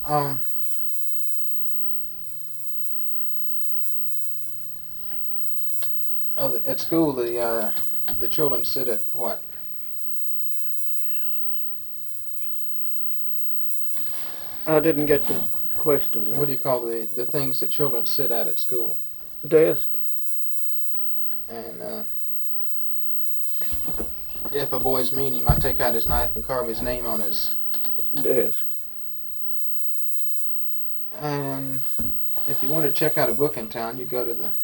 Um, at school, the children sit at what? I didn't get the question. What do you call the things that children sit at school? Desk. And if a boy's mean, he might take out his knife and carve his name on his. Desk. And if you want to check out a book in town, you go to the.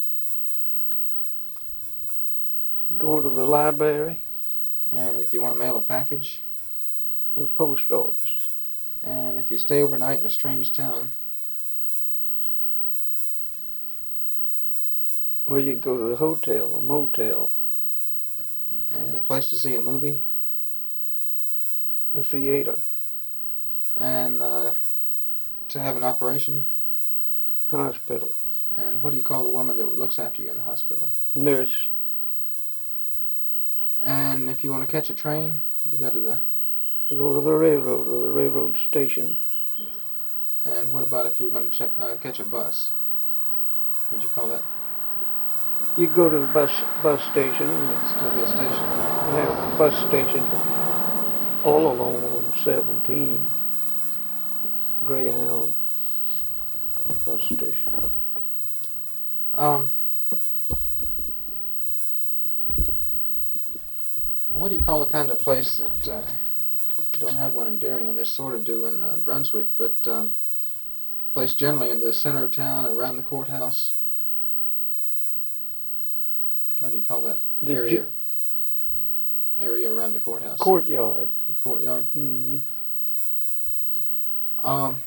Go to the library. And if you want to mail a package. The post office. And if you stay overnight in a strange town. Well, you go to the hotel or motel. And a place to see a movie. The theater. And to have an operation. Hospital. And what do you call the woman that looks after you in the hospital? Nurse. And if you want to catch a train, you go to the. Go to the railroad or the railroad station. And what about if you're going to catch a bus? What'd you call that? You go to the bus station. Still be a station. We have a bus station all along on 17. Greyhound bus station. What do you call the kind of place that don't have one in Darien? They sort of do in Brunswick, but place generally in the center of town, around the courthouse. How do you call that area? Area around the courthouse. Courtyard. The courtyard. Mm-hmm. I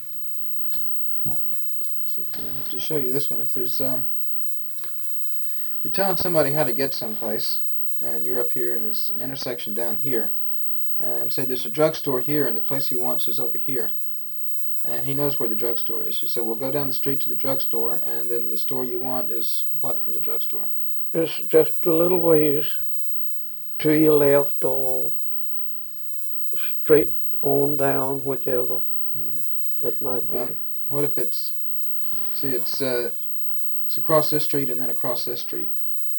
have to show you this one. If there's if you're telling somebody how to get someplace, and you're up here and there's an intersection down here, and say there's a drugstore here and the place he wants is over here, and he knows where the drugstore is. You say, well, go down the street to the drugstore, and then the store you want is what from the drugstore? It's just a little ways to your left or straight on down, whichever it might be. What if it's, see, it's across this street and then across this street.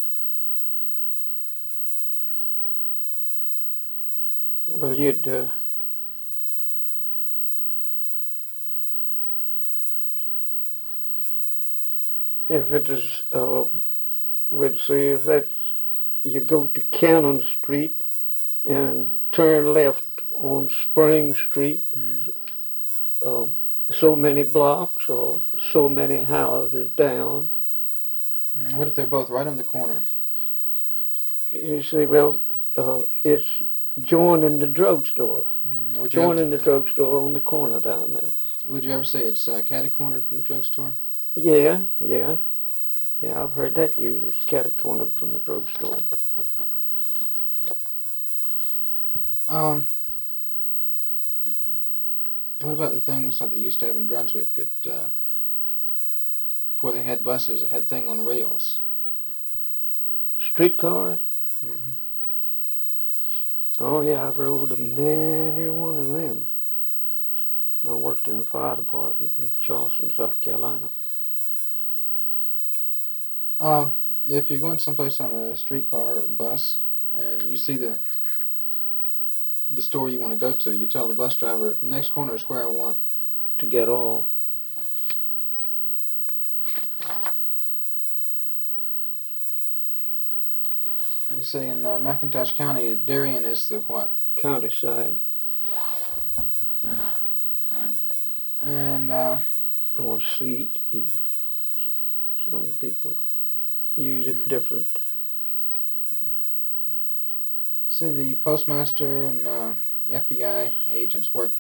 Well, you'd if it is, we'd say if that's, you go to Cannon Street and turn left on Spring Street, so many blocks or so many houses down. What if they're both right on the corner? You say, well, it's joining the drugstore. Joining the drugstore on the corner down there. Would you ever say it's catty-cornered from the drugstore? Yeah, I've heard that used. It's catty-cornered from the drugstore. What about the things like they used to have in Brunswick before they had buses, it had thing on rails? Streetcars? Mm-hmm. Oh yeah, I've rode many one of them. I worked in the fire department in Charleston, South Carolina. If you're going someplace on a streetcar or a bus, and you see the store you want to go to, you tell the bus driver, the next corner is where I want to get all. You say in McIntosh County, Darien is the what? County side. And or seat. Some people use it different. See, the postmaster and the FBI agents work